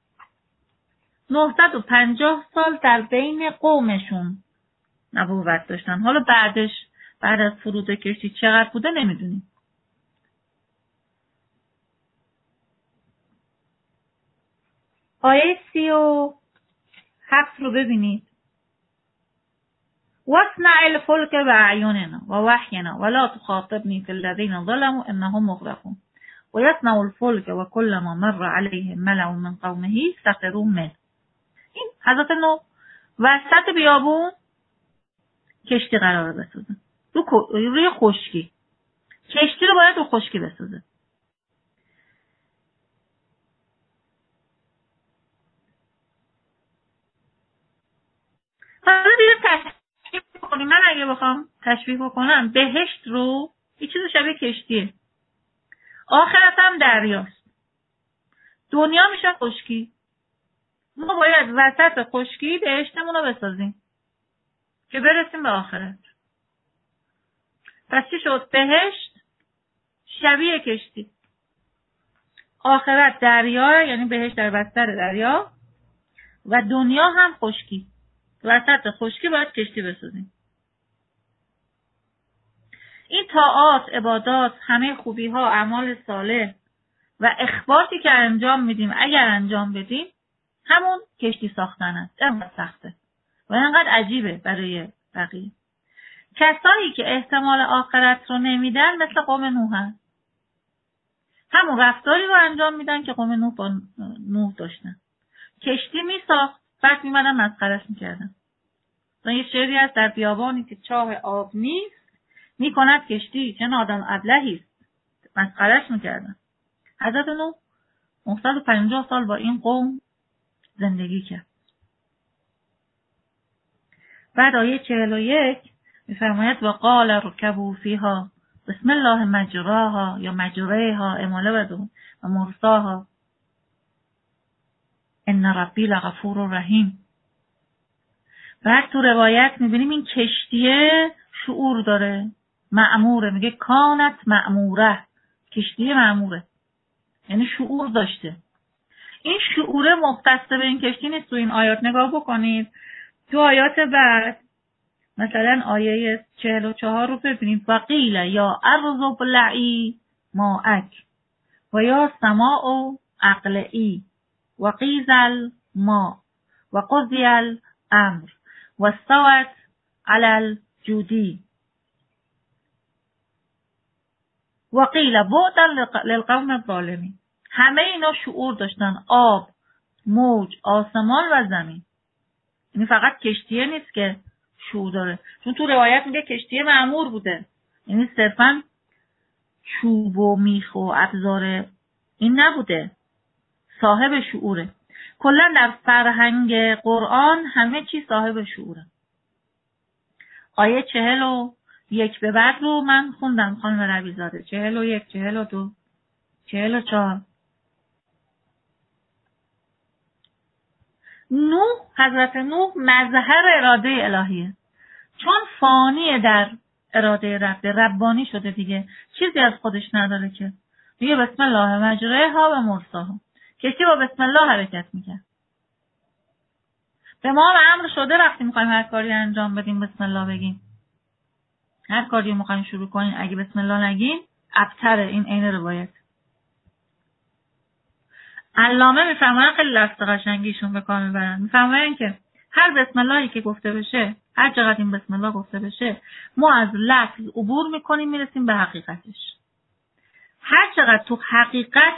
950 سال در بین قومشون نبوت داشتن. حالا بعد از فرود کشتی چقدر بوده نمیدونیم. آیه 37 رو ببینید. واصنع الفلك بأعيننا ووحينا ولا تخاطبني في الذين ظلموا إنهم مغرقون ويصنع الفلك وكلما مر عليهم ملأ من قومه سخروا منه. این حضرت نوح وسط بیابون کشتی قرار بسازه، روی خشکی. کشتی رو باید رو خشکی بسازه. حالا دیگه من اگه بخوام تشبیه بکنم، بهشت رو یه چیز شبیه کشتیه، آخرت هم دریاست، دنیا میشه خشکی. ما باید وسط خشکی بهشتمون رو بسازیم که برسیم به آخرت. پس چی شد؟ بهشت شبیه کشتی، آخرت دریا، یعنی بهشت در بستر دریا، و دنیا هم خشکی. وسط خشکی باید کشتی بسازیم. این طاعات، عبادات، همه خوبی ها، اعمال صالح و اخباتی که انجام میدیم، اگر انجام بدیم، همون کشتی ساختن است. اینقدر سخته و اینقدر عجیبه برای بقیه. کسایی که احتمال آخرت رو نمیدن مثل قوم نوح هست. همون رفتاری رو انجام میدن که قوم نوح با نوح داشتن. کشتی میساخت، بعد میمدن مسخرش میکردن. یه شعری هست: در بیابانی که چاه آب نیست، میکند کشتی چه آدم ابلهی است. مسخرش میکردن. حضرت نوح 950 سال با این قوم زندگی کرد. بعد آیه 41 میفرماید: و قال ارکبوا فیها بسم الله مجراها یا مجریها اماله بدون و مرساها ان ربی لغفور رحیم. بعد تو روایت میبینیم این کشتیه شعور داره، مأموره، میگه کانت مأموره، کشتی مأموره، یعنی شعور داشته. این شعوره مختص به این کشتی نیست. تو این آیات نگاه بکنید، تو آیات بعد مثلا آیه 44 رو ببینید: و قیل یا ارض ابلعی ماءک و یا سماء اقلعی و قیض الماء و قضی الامر و استوت علی الجودی و قیل بعدا للقوم الظالمین. همه اینا شعور داشتن: آب، موج، آسمان و زمین. یعنی فقط کشتیه نیست که شعور داره، چون تو روایت میگه کشتیه مأمور بوده، یعنی صرفا چوب و میخ و ابزار این نبوده، صاحب شعوره. کلا در فرهنگ قرآن همه چی صاحب شعوره. آیه 40 1 به بعد رو من خوندم خانم ربیزاده. 41 42 44. نوح، حضرت نوح مظهر اراده الهیه، چون فانی در اراده ربانی شده دیگه، چیزی از خودش نداره که میگه بسم الله مجریها و مرساها. کسی با بسم الله حرکت میکنه. به ما امر شده وقتی میخوایم هر کاری انجام بدیم بسم الله بگیم. هر کاری میخوایم شروع کنیم اگه بسم الله نگیم ابتر. این عین روایت. علامه میفرمایند، خیلی لفظ قشنگیشون به کار میبرن، میفرمایند که هر بسم اللهی که گفته بشه، هر چقدر این بسم الله گفته بشه، ما از لفظ عبور میکنیم میرسیم به حقیقتش. هر چقدر تو حقیقت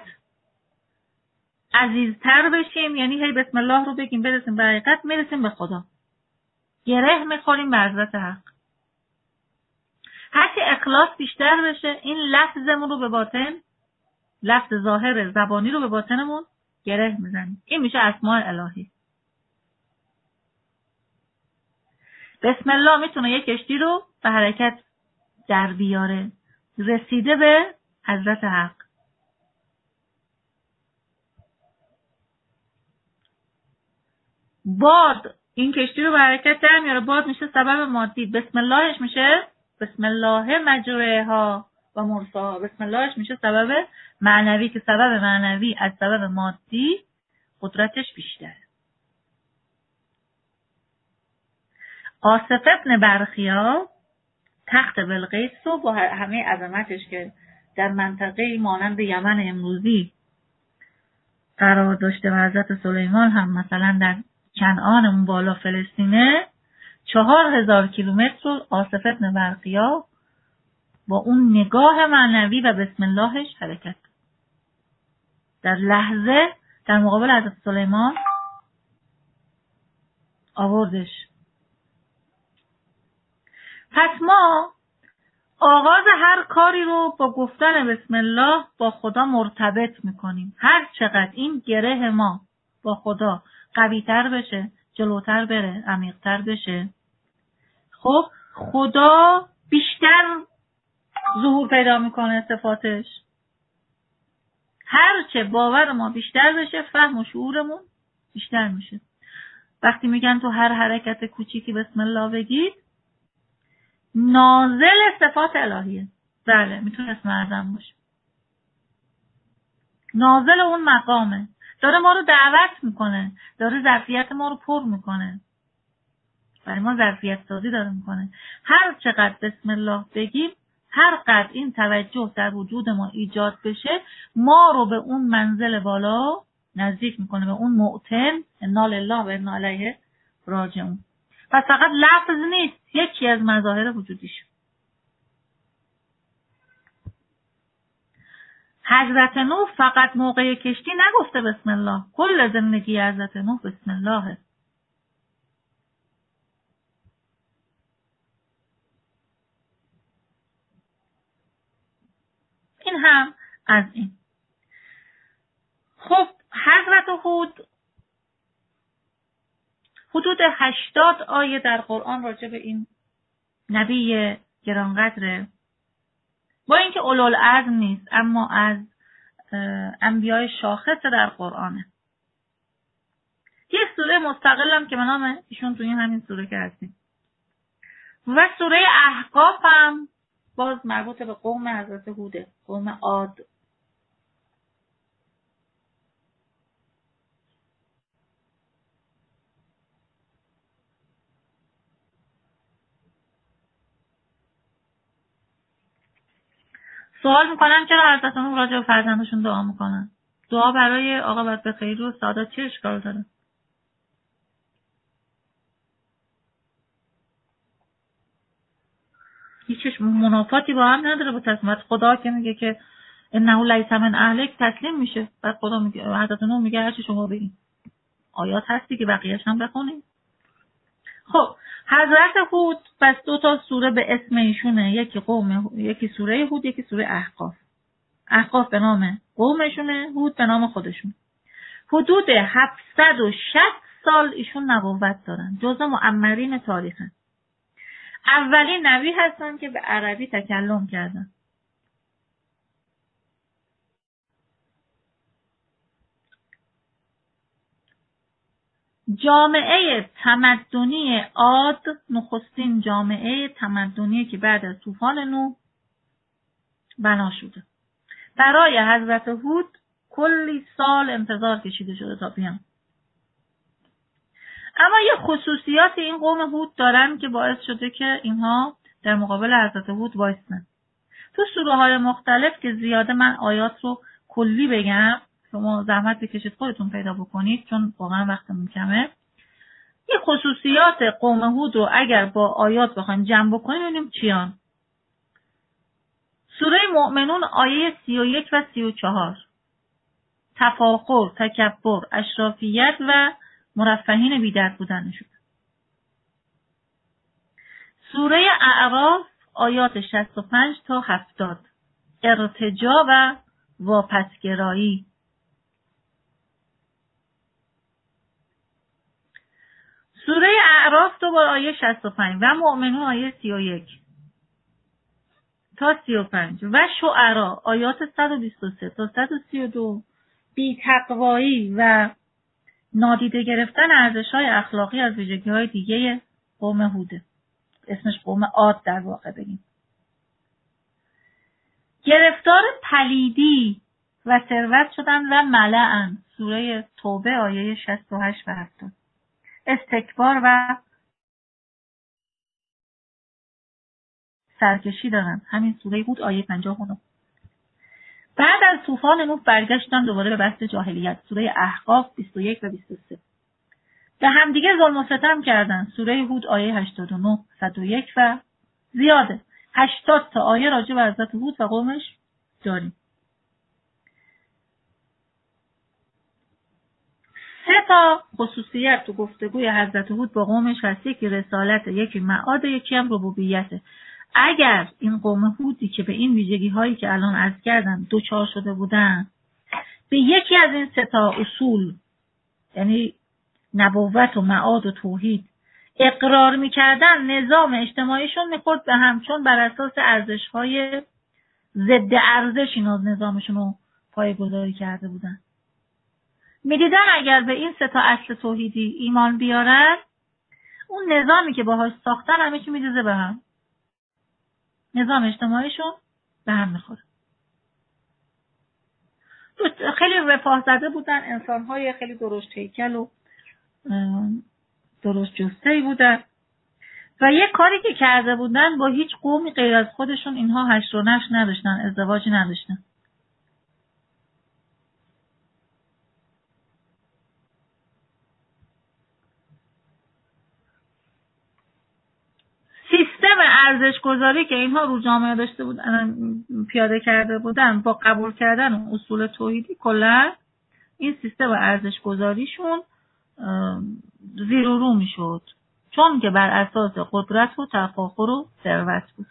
عزیزتر بشیم، یعنی هی بسم الله رو بگیم برسیم به حقیقت، میرسیم به خدا. گره میخوریم به حضرت حق. هرچی اخلاص بیشتر بشه، این لفظمون رو به باطن، لفظ ظاهر زبانی رو به باطنمون گره میزنیم. این میشه اسماء الهی. بسم الله میتونه یک کشتی رو به حرکت در بیاره، رسیده به حضرت حق. باد این کشتی رو به حرکت در میاره. باد میشه سبب مادی. بسم اللهش میشه بسم الله مجریها و مرساها. بسم اللهش میشه سبب معنوی، که سبب معنوی از سبب مادی قدرتش بیشتره. آصف ابن برخیا تخت بلقیس رو با همه عظمتش که در منطقه مانند یمن امروزی قرار داشته و حضرت سلیمان هم مثلا در کنعان اون بالا فلسطینه، 4000 کیلومتر رو آصف ابن برخیا با اون نگاه معنوی و بسم اللهش حرکت در لحظه در مقابل حضرت سلیمان آوردش. پس ما آغاز هر کاری رو با گفتن بسم الله با خدا مرتبط میکنیم. هر چقدر این گره ما با خدا قوی‌تر بشه، جلوتر بره، عمیق‌تر بشه، خب خدا بیشتر ظهور پیدا میکنه صفاتش. هرچه باور ما بیشتر بشه، فهم و شعورمون بیشتر میشه. وقتی میگن تو هر حرکت کوچیکی بسم الله بگید، نازل صفات الهیه. بله، میتونه اسم اعظم باشه. نازل اون مقامه. داره ما رو دعوت میکنه، داره ظرفیت ما رو پر میکنه، برای ما ظرفیت سازی داره میکنه. هر چقدر بسم الله بگیم، هر قدر این توجه در وجود ما ایجاد بشه، ما رو به اون منزل بالا نزدیک میکنه، به اون معتن. انا لله و انا الیه راجعون. پس فقط لفظ نیست، یکی از مظاهر وجودیش. حضرت نوح فقط موقع کشتی نگفته بسم الله، کل زندگی حضرت نوح بسم اللهه. این هم از این. خب حضرت هود حدود 80 آیه در قرآن راجع به این نبی گرانقدره. با اینکه اولوالعزم نیست، اما از انبیای شاخص در قرآنه. یه سوره مستقل هم که به نام ایشون توی همین سوره که هستیم. و سوره احقاف هم باز مربوط به قوم حضرت هوده، قوم عاد. سوال میکنن چرا حضرت نوح راجع به فرزندشون دعا میکنن؟ دعا برای عاقبت به خیر و سعادت چه اشکال داره؟ هیچ منافاتی با هم نداره. با تسلیمت خدا که میگه که انه لیس من اهلک تسلیم میشه، بعد خدا میگه، حضرت نوح میگه هرچی شما بگین. آیات هستی که بقیه‌اش هم بخونیم. خب حضرت هود پس 2 سوره به اسم ایشونه، یکی سوره هود، یکی سوره احقاف. احقاف به نام قومشونه، هود به نام خودشون. حدود 760 سال ایشون نبوت دارن، جزء معمرین تاریخن. اولین نبی هستن که به عربی تکلم کردن. جامعه تمدنی عاد نخستین جامعه تمدنی که بعد از طوفان نوح بنا شده. برای حضرت هود کلی سال انتظار کشیده شده تا بیان. اما یه خصوصیات این قوم هود دارن که باعث شده که اینها در مقابل حضرت هود وایسن. تو سوره های مختلف که زیاده من آیات رو کلی بگم، شما زحمت بکشید خودتون پیدا بکنید چون واقعا وقتمون کمه. یه خصوصیات قوم هود رو اگر با آیات بخوایم جمع بکنیم ببینیم چیان. سوره مؤمنون آیه 31 و 34 تفاخر، تکبر، اشرافیت و مرفهین بی‌درد بودنشون. سوره اعراف آیات 65 تا 70 ارتجاع و واپسگرایی. سوره اعراف دوباره آیه 65 و مؤمنون آیه 31 تا 35 و شعرا آیات 123 تا 132 بی‌تقوایی و نادیده گرفتن ارزش‌های اخلاقی از ویژگی‌های دیگه قوم هوده. اسمش قوم عاد در واقع بگیم. گرفتار پلیدی و ثروت شدن و ملعن. سوره توبه آیه 68 و 70 استکبار و سرکشی دارن. همین سوره هود آیه 59. بعد از طوفان نوح برگشتن دوباره به بحث جاهلیت. سوره احقاف 21 و 23 به همدیگه ظلم و ستم کردن. سوره هود آیه 89 101 و زیاده 80 تا آیه راجع به حضرت هود و قومش داریم. 3 تا خصوصیت تو گفتگوی حضرت هود با قومش هست. یکی رسالت، یکی معاد، یکی هم ربوبیته. اگر این قوم هودی که به این ویژگی هایی که الان عرض کردم دوچار شده بودن به یکی از این 3 تا اصول یعنی نبوت و معاد و توحید اقرار میکردن، نظام اجتماعیشون میخورد به هم، چون بر اساس ارزش‌های ضد ارزش اینا نظامشون رو پایه‌گذاری کرده بودن. میدیدن اگر به این 3 تا اصل توحیدی ایمان بیارن اون نظامی که باهاش ساختن همه چی میریزه به هم، نظام اجتماعیشون به هم میخوره. خیلی رفاه زده بودن، انسان‌های خیلی درشت هیکل و درست جسته‌ای بودن و یک کاری که کرده بودن با هیچ قومی غیر از خودشون اینها حشر و نشر نداشتن، ازدواج نداشتن. سیستم ارزش گذاری که اینها رو جامعه داشته بودن پیاده کرده بودن با قبول کردن اصول توحیدی کلا این سیستم ارزش گذاریشون زیر و رو میشد، چون که بر اساس قدرت و تفاخر و ثروت بود.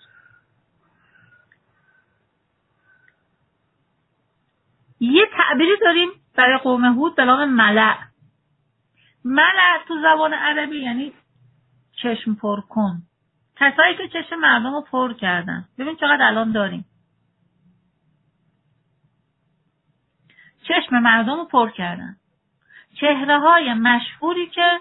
یه تعبیری داریم برای قوم هود به نام ملع. ملع تو زبان عربی یعنی چشم پر کن، کسایی که چشم مردم رو پر کردن. ببین چقدر الان داریم، چشم مردم رو پر کردن. چهره های مشهوری که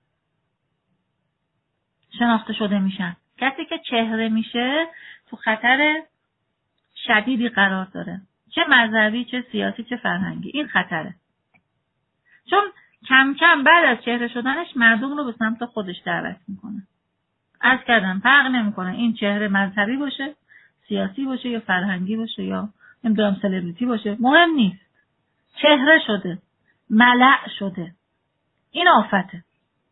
شناخته شده میشن. کسی که چهره میشه تو خطر شدیدی قرار داره، چه مذهبی، چه سیاسی، چه فرهنگی. این خطره، چون کم کم بعد از چهره شدنش مردم رو به سمت خودش دعوت میکنه. عرض کردم فرق نمیکنه این چهره مذهبی باشه، سیاسی باشه یا فرهنگی باشه یا نمیدونم سلبریتی باشه، مهم نیست. چهره شده، ملع شده، این آفته.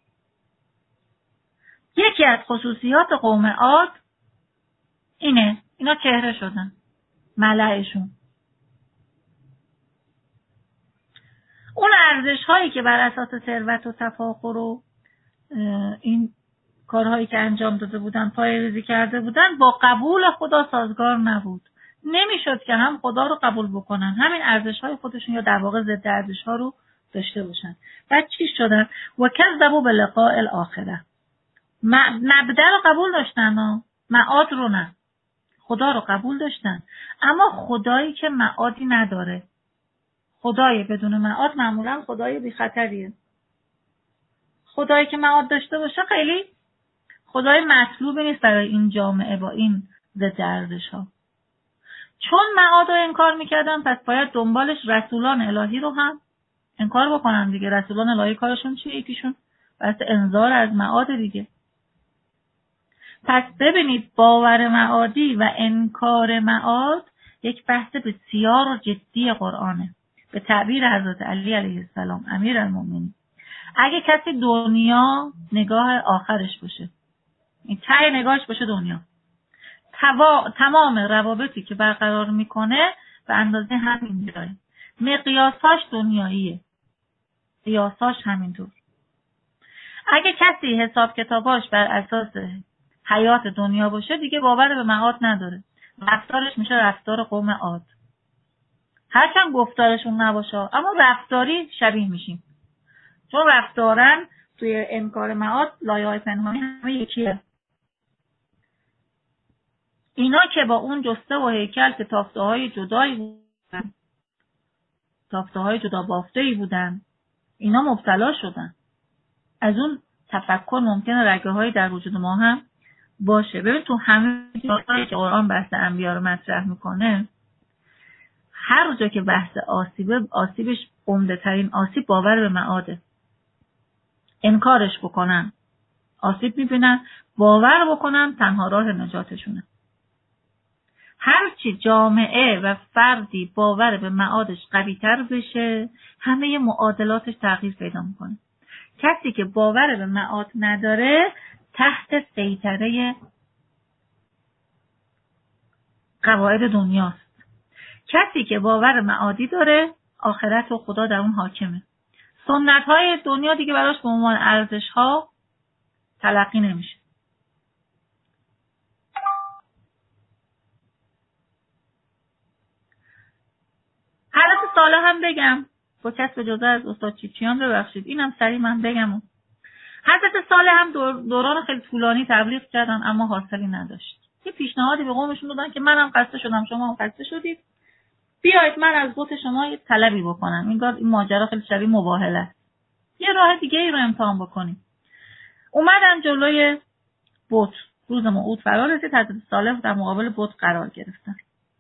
یکی از خصوصیات قوم عاد اینه، اینا چهره شدن، ملعشون. اون ارزش هایی که بر اساس ثروت و تفاخر و این کارهایی که انجام داده بودن پایه‌ریزی کرده بودن با قبول خدا سازگار نبود. نمیشد که هم خدا رو قبول بکنن، همین ارزش های خودشون یا در واقع ضد ارزش ها رو داشته باشن. بعد چی شدن؟ و کذبوا بلقاء الاخره. مبدأ رو قبول داشتن، معاد رو نه. خدا رو قبول داشتن، اما خدایی که معادی نداره، خدای بدون معاد معمولا خدای بی خطریه. خدایی که معاد داشته باشه خیلی خدای مطلوبی نیست برای این جامعه با این ضد ارزش‌ها. چون معاد رو انکار میکردن، پس باید دنبالش رسولان الهی رو هم انکار بکنن دیگه. رسولان الهی کارشون چیه؟ یکیشون بس انذار از معاد دیگه. پس ببینید باور معادی و انکار معاد یک بحث بسیار و جدی قرآنه. به تعبیر حضرت علی علیه السلام امیرالمومنین، اگه کسی دنیا نگاه آخرش باشه، این ته نگاهش باشه دنیا، تمام روابطی که برقرار میکنه به اندازه همین جایی، مقیاساش دنیاییه، قیاساش همینطور. اگه کسی حساب کتاباش بر اساس حیات دنیا باشه دیگه باور به معاد نداره، رفتارش میشه رفتار قوم عاد. هرچند گفتارشون نباشه اما رفتاری شبیه میشیم، چون رفتارن توی انکار معاد لایه‌های پنهانی همه یکیه. اینا که با اون جسته و هیکل که تافته‌های جدایی بودن، تافته‌های جدا بافته‌ای بودن، اینا مبتلا شدن. از اون تفکر ممکنه رگه‌هایی در وجود ما هم باشه. ببین تو همه جایی که قرآن بحث انبیا رو مطرح میکنه، هر جا که بحث آسیبش عمده ترین آسیب باور به معاده. انکارش بکنن آسیب میبینن، باور بکنن تنها راه نجاتشونه. هرچی جامعه و فردی باور به معادش قوی تر بشه، همه معادلاتش تغییر پیدا میکنه. کسی که باور به معاد نداره تحت سیطره قواعد دنیاست. کسی که باور معادی داره آخرت و خدا در اون حاکمه. سنت های دنیا دیگه براش به عنوان ارزش ها تلقی نمیشه. حضرت صالح هم بگم با کسب اجازه از استاد چیچیان، ببخشید اینم سریع من بگم. حضرت صالح هم دوران خیلی طولانی تبلیغ کردن اما حاصلی نداشت. یه پیشنهادی به قومشون دادن که منم خسته شدم شما هم خسته شدید، بیایید من از بت شما یه طلبی بکنم. این ماجرا خیلی شبیه مباهله است، یه راه دیگه ای رو امتحان بکنیم. اومدن جلوی بت، روز موعود فرا رسید، حضرت صالح در مقابل بت قرار گرفتن.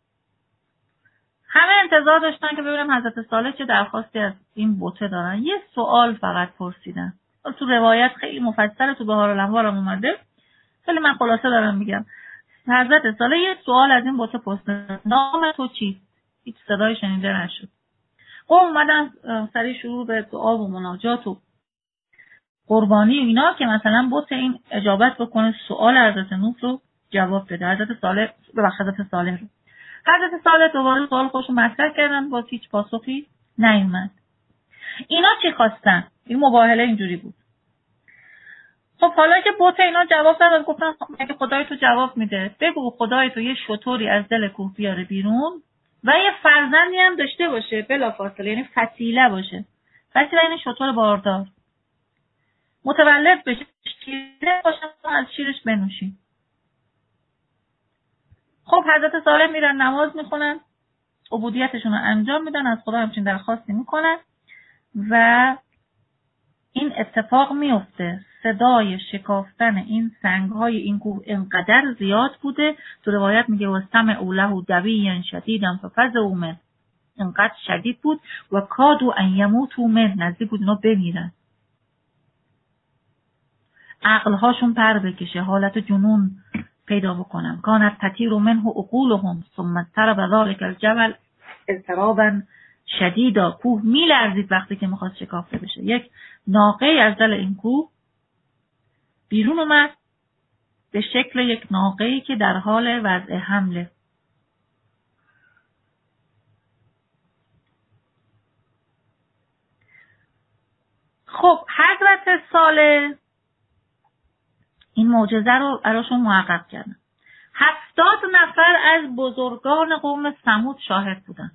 همه انتظار داشتن که ببینم حضرت صالح چه درخواستی از این بت دارن. یه سوال فقط پرسیدن. تو روایت خیلی مفصل تو بهار الانوار هم اومده، خیلی من خلاصه دارم میگم. حضرت صالح یه سوال از این بت پرسیدن: نام تو چیست؟ هیچ صدایی شنیده نشد. قوم اومدن سریع شروع به دعا و مناجات و قربانی و اینا که مثلا بت این اجابت بکنه سوال حضرت نوح رو جواب بده. حضرت صالح رو حضرت صالح دوباره سوال خودشون مطرح کردن، با هیچ پاسخی نیومد. اینا چی خواستن؟ این مباهله اینجوری بود. خب حالا که بت اینا جواب داد، گفتن اگه خدای تو جواب میده بگو خدای تو یه شتوری از دل کوه بیاره بیرون و یه فرزندی هم داشته باشه بلافاصله، یعنی فسیله باشه. فسیله یعنی شتر باردار، متولد بشه، شیره باشه، از شیرش بنوشیم. خب حضرت صالح میرن نماز میخونن، عبودیتشون رو انجام میدن، از خدا همچین درخواستی میکنن و این اتفاق میفته. صدای شکافتن این سنگ‌های این کوه اینقدر زیاد بوده، تو روایت میگه و سمعوا له دویا شدیدا ففزعوا منه، اینقدر شدید بود و کادوا ان یموتوا منه، نزدیک بود اینا بمیرن، عقلهاشون پر بکشه، حالت جنون پیدا بکنن. کانت تطیر منه عقولهم ثم اضطرب ذلک الجبل اضطرابا شدیدا، کوه میلرزید وقتی که میخواست شکافته بشه. یک ناقه از دل این کوه بیرون اومد به شکل یک ناقه‌ای که در حال وضع حمله. خب حضرت صالح این معجزه رو براشون محقق کردن. 70 نفر از بزرگان قوم ثمود شاهد بودن.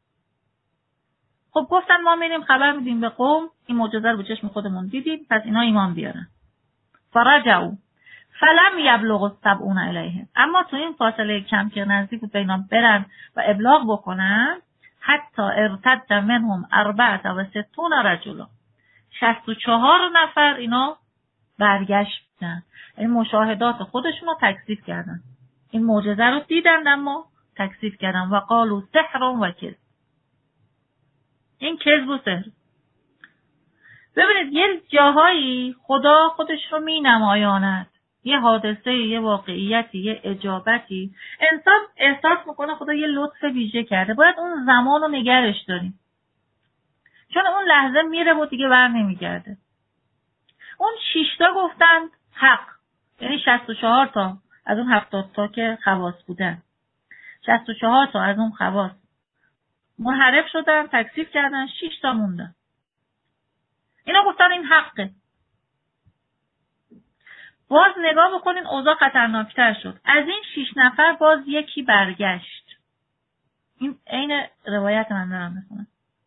خب گفتن ما میریم خبر میدیم به قوم این معجزه رو به چشم خودمون دیدیم، پس اینا ایمان بیارن. فرجعوا فلم یبلغ السبعون الیه. اما تو این فاصله کم که نزدیک بود بینا برن و ابلاغ بکنن، حتی ارتد منهم 64 رجلا، 64 نفر اینا برگشتن. این مشاهدات خودشون رو تکذیب کردن، این معجزه رو دیدن اما تکذیب کردن. و قالوا سحر و کذب، این کذب و سحر. ببینید یه جاهایی خدا خودش رو می نمایاند، یه حادثه، یه واقعیتی، یه اجابتی، انسان احساس میکنه خدا یه لطف ویژه کرده، باید اون زمان رو نگرش داریم، چون اون لحظه میره و دیگه بر نمیگرده. اون 6 تا گفتند حق، یعنی 64 تا از اون 70 تا که خواص بودن، 64 تا از اون خواص منحرف شدن، تکذیب کردن، 6 تا موندن. اینا گفتن این حقه. باز نگاه بکنین اوضاع خطرناکتر شد. از این 6 نفر باز یکی برگشت. این عین روایت من دارم میخونم.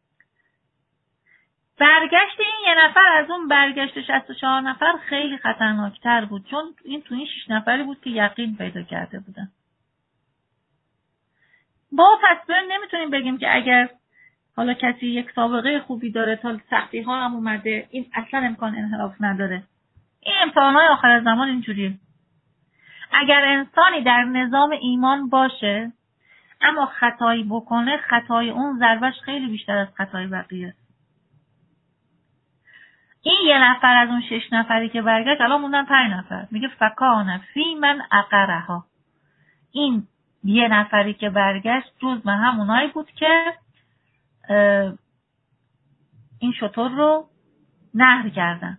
برگشت این یه نفر از اون برگشت 64 نفر خیلی خطرناکتر بود، چون این تو این 6 نفری بود که یقین پیدا کرده بودن. با پس نمیتونیم بگیم که اگر حالا کسی یک سابقه خوبی داره، تا سختی ها هم اومده، این اصلا امکان انحراف نداره. این امتحانات آخر زمان اینجوریه. اگر انسانی در نظام ایمان باشه اما خطایی بکنه، خطای اون ضربش خیلی بیشتر از خطای بقیه است. این یه نفر از اون 6 نفری که برگشت الان موندن 5 نفر. میگه فکان فی من عقرها. این یه نفری که برگشت جزو همونایی بود که این شتر رو نهر کردن.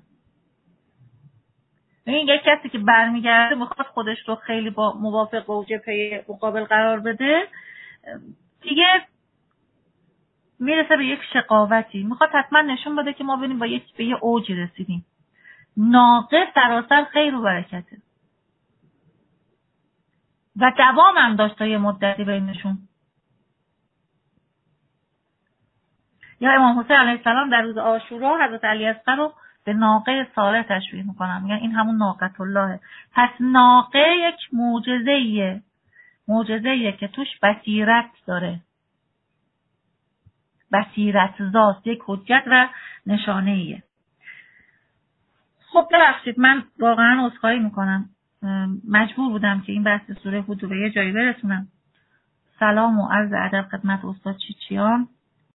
این یک کسی که برمیگرده میخواد خودش رو خیلی با موافق و جبهه مقابل قرار بده، دیگه میرسه به یک شقاوتی، میخواد حتما نشون بده که ما ببینیم به یه اوجی رسیدیم. ناقه سراسر خیر و برکته و دوام هم داشت تا یه مدتی بینشون. یا امام حسین علیه السلام در روز عاشورا حضرت علی اصغر رو به ناقه صالح تشبیه میکنن، میگن این همون ناقه الله. پس ناقه یک معجزه‌ایه که توش بصیرت داره، بصیرت ذات، یک حجت و نشانه‌ایه. خب ببخشید من واقعا عذرخواهی میکنم، مجبور بودم که این بحث سوره هود رو به یه جایی برسونم. سلام و عرض ادب خدمت استاد چیچیان.